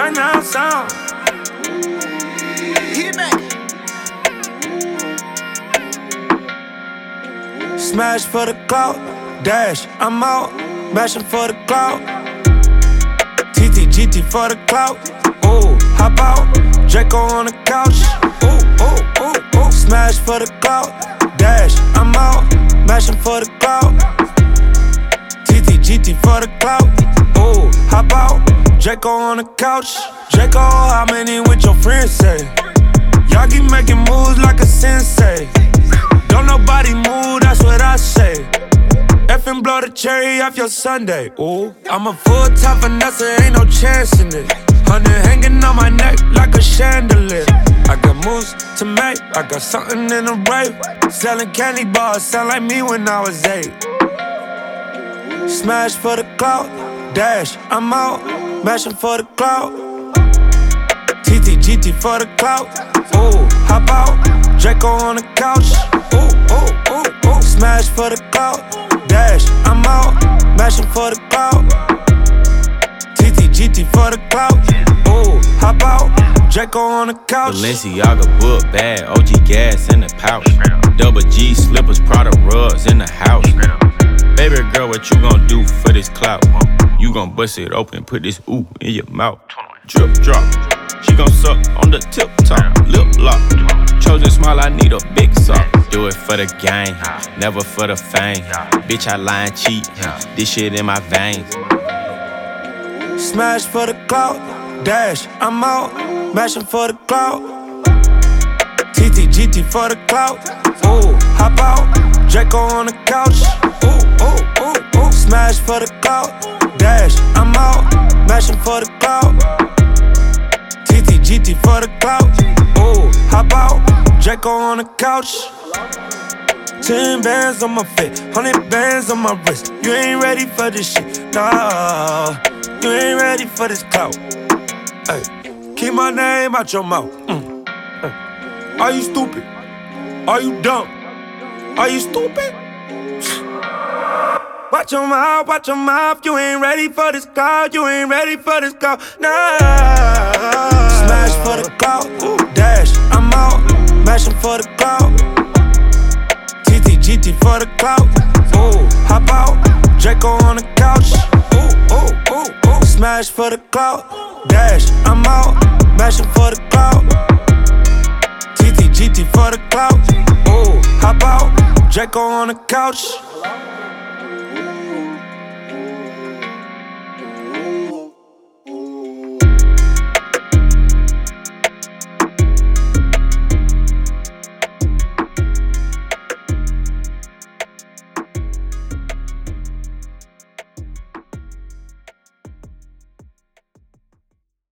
now sound. Hit me. Smash for the clout, dash, I'm out, mashing for the clout. TTGT for the clout, ooh, hop out, Draco on the couch, ooh, ooh, ooh, ooh. Smash for the clout, dash, I'm out, mashing for the clout. TTGT for the clout, ooh, hop out, Draco on the couch. Draco, how many with your friends say? Y'all keep making moves like a sensei. Don't nobody move, that's what I say. Effing blow the cherry off your Sunday. Ooh, I'm a full-time finesse, ain't no chance in it. 100 hanging on my neck like a chandelier. I got moves to make, I got something in the rape. Selling candy bars, sound like me when I was 8. Smash for the clout, dash, I'm out, mashing for the clout. TTGT for the clout, ooh, hop out, Draco on the couch, ooh, ooh, ooh, ooh. Smash for the clout, dash, I'm out, mashing for the clout. TTGT for the clout, ooh, hop out, Draco on the couch. Balenciaga book bag, OG gas in the pouch. Double G slippers, Prada rugs in the house. Baby girl, what you gon' do for this clout? You gon' bust it open, put this ooh in your mouth. Drip drop, she gon' suck on the tip top, lip lock. Chosen smile, I need a big sock. Do it for the gang, never for the fame. Bitch, I lie and cheat, this shit in my veins. Smash for the clout, dash, I'm out, mashing for the clout. TTGT for the clout, ooh, hop out, Draco on the couch, ooh, ooh, ooh, ooh. Smash for the clout, dash, I'm out, mashing for the clout. TTGT for the clout, ooh, hop out, Draco on the couch. 10 bands on my face, 100 bands on my wrist. You ain't ready for this shit, nah. You ain't ready for this clout. Ay, keep my name out your mouth. Are you stupid? Are you dumb? Are you stupid? Watch your mouth, you ain't ready for this clout. You ain't ready for this clout, nah. Smash for the clout, dash, I'm out, mashing for the clout. TTGT for the clout, ooh, hop out, Draco on the couch, ooh, ooh, ooh, ooh. Smash for the clout, dash, I'm out, mashing for the clout. TTGT for the clout, ooh, hop out, Draco on the couch.